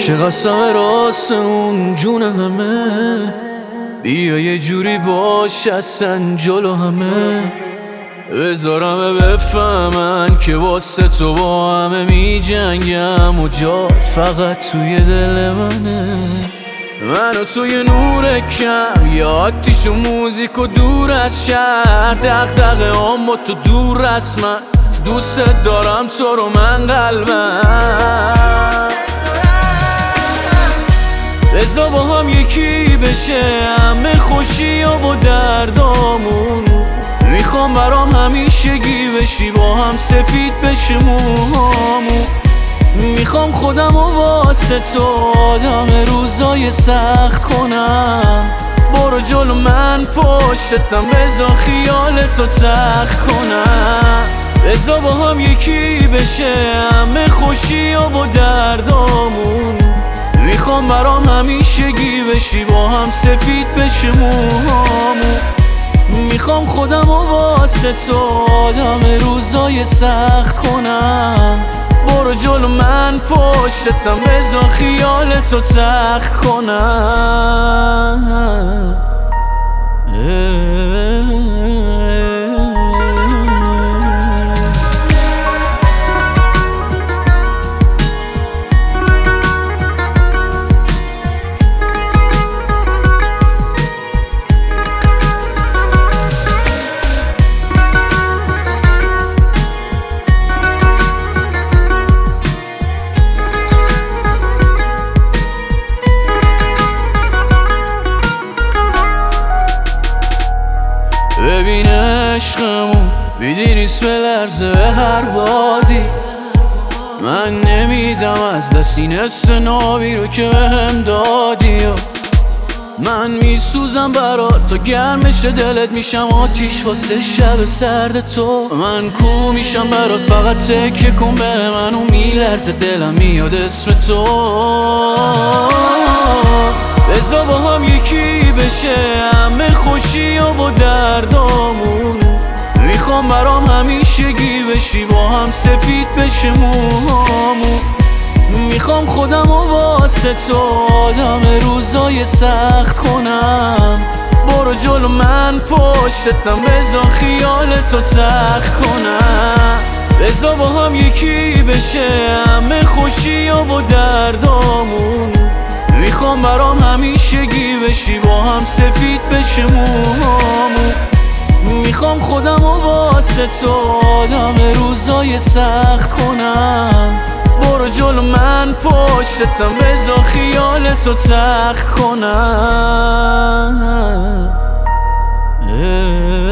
که قسم راست اون جون همه، بیا یه جوری باش اصلا جلو همه، بذارم بفهمن که واسه تو با همه می جنگم و جا فقط توی دل منه. من و توی نور کم، یا آتیش و موزیک و دور از شهر، دغدغه اما تو دور از من، دوست دارم تو رو من قلبم. بذار با هم یکی بشه همه خوشی و دردامون، میخوام برام همیشگی بشی با هم سفید بشه موهامون، میخوام خودم و واسه تو آدم روزای سخت کنم، برو جلو من پشتم بذار خیالتو سخت کنم. بذار با هم یکی بشه همه خوشی و دردامون، میخوام برام همیشگی بشی با هم سفید بشه موهامون، میخوام خودم و واسه تو آدم روزای سخت کنم، برو جلو من پشتم بذار خیالتو سخت کنم. ببین عشقمون بیدی نیست به لرزه به هر بادی، من نمیدم از دست این حس نابی رو که بهم دادی، من میسوزم برات تو گرمش دلت میشم آتیش واسه شب سرد تو، من کو میشم برات فقط تکیه کن به من و میلرزه دلم میاد اسم تو. بذار با هم یکی بشه همه خوشی و دردامون، میخوام برام همیشگی بشی با هم سفید بشه موهامون، میخوام خودم و واسه تو آدم روزای سخت کنم، برو جلو من پشتم بذار خیالتو سخت کنم. بذار با هم یکی بشه همه خوشی و دردامون، میخوام برام همیشگی بشی با هم سفید بشه موهامون، میخوام خودم و واسه تو آدم روزای سخت کنم، برو جلو من پشتم بذار خیالتو سخت کنم.